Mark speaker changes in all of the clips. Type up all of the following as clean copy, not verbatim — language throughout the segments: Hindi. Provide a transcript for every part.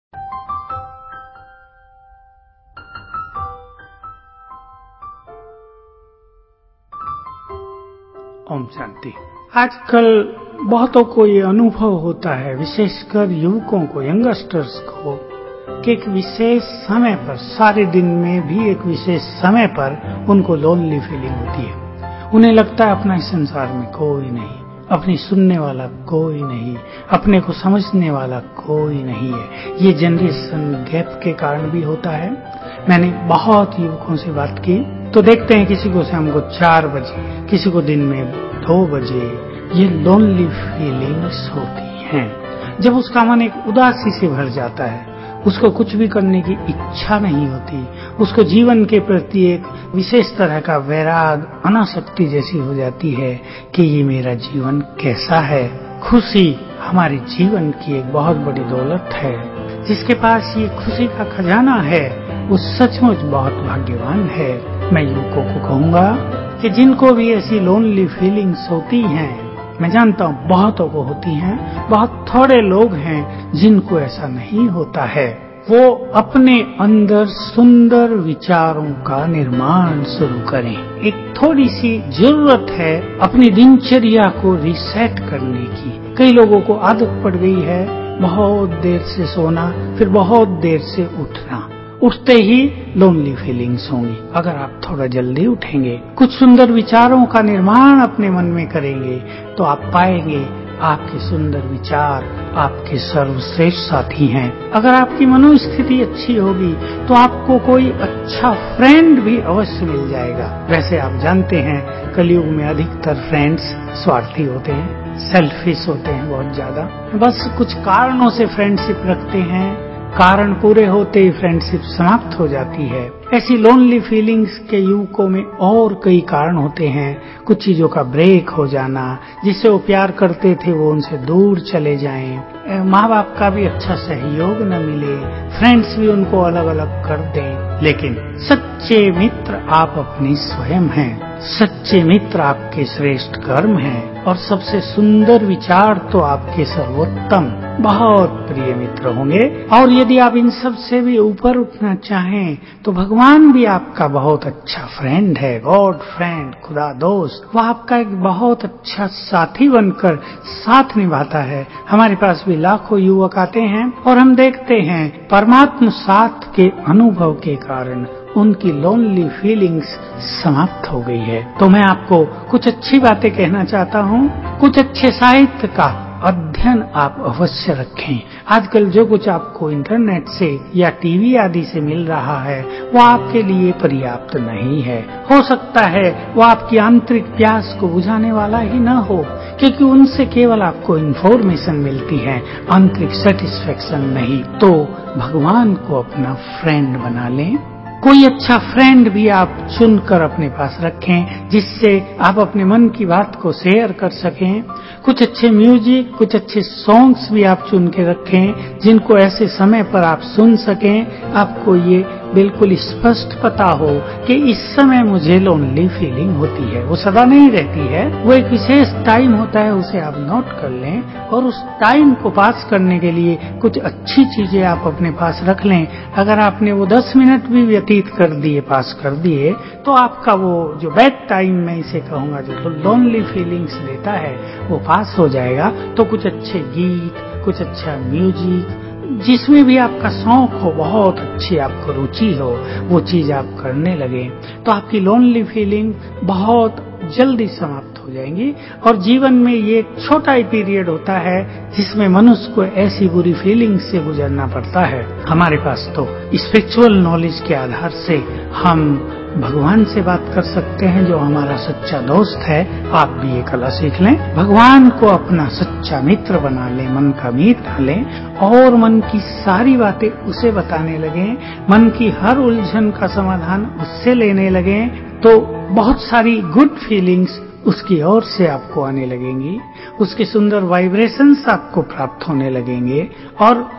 Speaker 1: ओम शांति। आजकल बहुतों को ये अनुभव होता है, विशेषकर युवकों को, यंगस्टर्स को, कि एक विशेष समय पर, सारे दिन में भी एक विशेष समय पर उनको लोनली फीलिंग होती है। उन्हें लगता है अपना इस संसार में कोई नहीं, अपनी सुनने वाला कोई नहीं, अपने को समझने वाला कोई नहीं है। ये जनरेशन गैप के कारण भी होता है। मैंने बहुत युवकों से बात की तो देखते हैं किसी को शाम को 4 बजे, किसी को दिन में 2 बजे ये लोनली फीलिंग्स होती हैं। जब उसका मन एक उदासी से भर जाता है, उसको कुछ भी करने की इच्छा नहीं होती, उसको जीवन के प्रति एक विशेष तरह का वैराग, अनासक्ति जैसी हो जाती है कि ये मेरा जीवन कैसा है। खुशी हमारे जीवन की एक बहुत बड़ी दौलत है। जिसके पास ये खुशी का खजाना है वो सचमुच बहुत भाग्यवान है। मैं युवकों को कहूंगा कि जिनको भी ऐसी लोनली फीलिंग्स होती हैं, मैं जानता हूं बहुतों को होती हैं, बहुत थोड़े लोग हैं जिनको ऐसा नहीं होता है। वो अपने अंदर सुंदर विचारों का निर्माण शुरू करें। एक थोड़ी सी जरूरत है अपनी दिनचर्या को रीसेट करने की। कई लोगों को आदत पड़ गई है बहुत देर से सोना, फिर बहुत देर से उठना। उठते ही लोनली फीलिंग्स होंगी। अगर आप थोड़ा जल्दी उठेंगे, कुछ सुंदर विचारों का निर्माण अपने मन में करेंगे, तो आप पाएंगे आपके सुंदर विचार आपके सर्वश्रेष्ठ साथी हैं। अगर आपकी मनोस्थिति अच्छी होगी तो आपको कोई अच्छा फ्रेंड भी अवश्य मिल जाएगा। वैसे आप जानते हैं कलयुग में अधिकतर फ्रेंड्स स्वार्थी होते हैं, सेल्फिश होते हैं बहुत ज्यादा। बस कुछ कारणों से फ्रेंडशिप रखते हैं, कारण पूरे होते ही फ्रेंडशिप समाप्त हो जाती है। ऐसी लोनली फीलिंग्स के युवकों में और कई कारण होते हैं। कुछ चीजों का ब्रेक हो जाना, जिससे वो प्यार करते थे वो उनसे दूर चले जाएं, माँ बाप का भी अच्छा सहयोग न मिले, फ्रेंड्स भी उनको अलग अलग कर दें। लेकिन सच्चे मित्र आप अपनी स्वयं हैं, सच्चे मित्र आपके श्रेष्ठ कर्म हैं, और सबसे सुंदर विचार तो आपके सर्वोत्तम बहुत प्रिय मित्र होंगे। और यदि आप इन सब से भी ऊपर उठना चाहें तो भगवान भी आपका बहुत अच्छा फ्रेंड है। गॉड फ्रेंड, खुदा दोस्त, वह आपका एक बहुत अच्छा साथी बनकर साथ निभाता है। हमारे पास भी लाखों युवक आते हैं और हम देखते हैं परमात्मा साथ के अनुभव के कारण उनकी लोनली फीलिंग्स समाप्त हो गई है। तो मैं आपको कुछ अच्छी बातें कहना चाहता हूँ। कुछ अच्छे साहित्य का अध्ययन आप अवश्य रखें। आजकल जो कुछ आपको इंटरनेट से या टीवी आदि से मिल रहा है वो आपके लिए पर्याप्त नहीं है। हो सकता है वो आपकी आंतरिक प्यास को बुझाने वाला ही न हो, क्योंकि उनसे केवल आपको इन्फॉर्मेशन मिलती है, आंतरिक सेटिस्फेक्शन नहीं। तो भगवान को अपना फ्रेंड बना लें। कोई अच्छा फ्रेंड भी आप चुनकर अपने पास रखें, जिससे आप अपने मन की बात को शेयर कर सकें। कुछ अच्छे म्यूजिक, कुछ अच्छे सॉन्ग्स भी आप चुन के रखें, जिनको ऐसे समय पर आप सुन सकें। आपको ये बिल्कुल स्पष्ट पता हो कि इस समय मुझे लोनली फीलिंग होती है। वो सदा नहीं रहती है, वो एक विशेष टाइम होता है, उसे आप नोट कर लें और उस टाइम को पास करने के लिए कुछ अच्छी चीजें आप अपने पास रख लें। अगर आपने वो 10 मिनट भी व्यतीत कर दिए, पास कर दिए, तो आपका वो जो बैड टाइम, मैं इसे कहूंगा, जो लोनली फीलिंग्स देता है वो पास हो जाएगा। तो कुछ अच्छे गीत, कुछ अच्छा म्यूजिक, जिसमें भी आपका शौक हो, बहुत अच्छी आपको रुचि हो, वो चीज आप करने लगे तो आपकी लोनली फीलिंग बहुत जल्दी समाप्त हो जाएंगी। और जीवन में ये एक छोटा ही पीरियड होता है जिसमें मनुष्य को ऐसी बुरी फीलिंग्स से गुजरना पड़ता है। हमारे पास तो स्पिरिचुअल नॉलेज के आधार से हम भगवान से बात कर सकते हैं, जो हमारा सच्चा दोस्त है। आप भी ये कला सीख लें, भगवान को अपना सच्चा मित्र बना लें, मन का मीत बना लें और मन की सारी बातें उसे बताने लगें, मन की हर उलझन का समाधान उससे लेने लगें, तो बहुत सारी गुड फीलिंग्स उसकी ओर से आपको आने लगेंगी, उसके सुंदर वाइब्रेशंस आपको प्राप्त होने लगेंगे और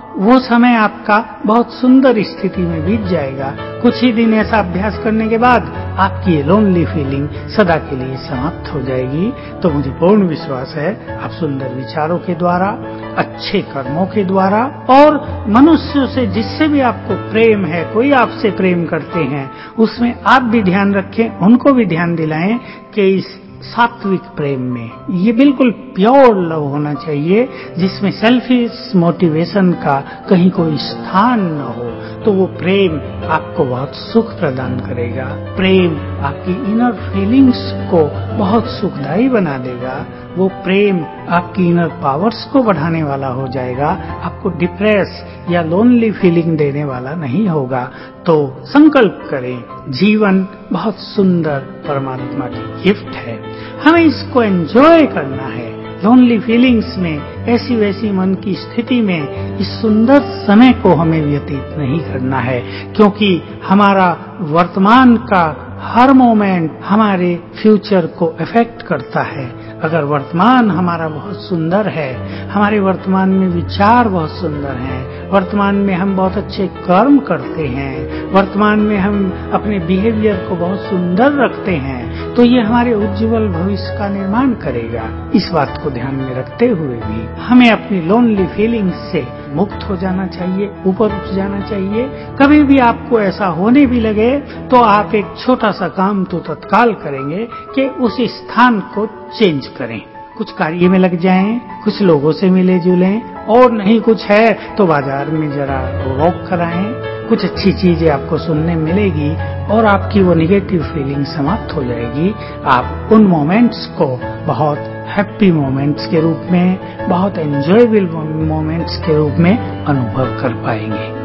Speaker 1: वो समय आपका बहुत सुंदर स्थिति में बीत जाएगा। कुछ ही दिन ऐसा अभ्यास करने के बाद आपकी ये लोनली फीलिंग सदा के लिए समाप्त हो जाएगी। तो मुझे पूर्ण विश्वास है आप सुंदर विचारों के द्वारा, अच्छे कर्मों के द्वारा और मनुष्यों से जिससे भी आपको प्रेम है, कोई आपसे प्रेम करते हैं, उसमें आप भी ध्यान रखें, उनको भी ध्यान दिलाएं कि इस सात्विक प्रेम में ये बिल्कुल प्योर लव होना चाहिए, जिसमें सेल्फिश मोटिवेशन का कहीं कोई स्थान न हो। तो वो प्रेम आपको बहुत सुख प्रदान करेगा। प्रेम आपकी इनर फीलिंग्स को बहुत सुखदायी बना देगा। वो प्रेम आपकी इनर पावर्स को बढ़ाने वाला हो जाएगा, आपको डिप्रेस या लोनली फीलिंग देने वाला नहीं होगा। तो संकल्प करें, जीवन बहुत सुंदर परमात्मा की गिफ्ट है, हमें इसको एंजॉय करना है। लोनली फीलिंग्स में, ऐसी वैसी मन की स्थिति में इस सुंदर समय को हमें व्यतीत नहीं करना है, क्योंकि हमारा वर्तमान का हर मोमेंट हमारे फ्यूचर को अफेक्ट करता है। अगर वर्तमान हमारा बहुत सुंदर है, हमारे वर्तमान में विचार बहुत सुंदर हैं, वर्तमान में हम बहुत अच्छे कर्म करते हैं, वर्तमान में हम अपने बिहेवियर को बहुत सुंदर रखते हैं, तो ये हमारे उज्जवल भविष्य का निर्माण करेगा। इस बात को ध्यान में रखते हुए भी हमें अपनी लोनली फीलिंग्स से मुक्त हो जाना चाहिए, ऊपर उठ जाना चाहिए। कभी भी आपको ऐसा होने भी लगे तो आप एक छोटा सा काम तो तत्काल करेंगे कि उस स्थान को चेंज करें, कुछ कार्य में लग जाएं, कुछ लोगों से मिले जुलें, और नहीं कुछ है तो बाजार में जरा वॉक कराएं। कुछ अच्छी चीजें आपको सुनने मिलेगी और आपकी वो निगेटिव फीलिंग समाप्त हो जाएगी। आप उन मोमेंट्स को बहुत हैप्पी मोमेंट्स के रूप में, बहुत एंजॉयबल मोमेंट्स के रूप में अनुभव कर पाएंगे।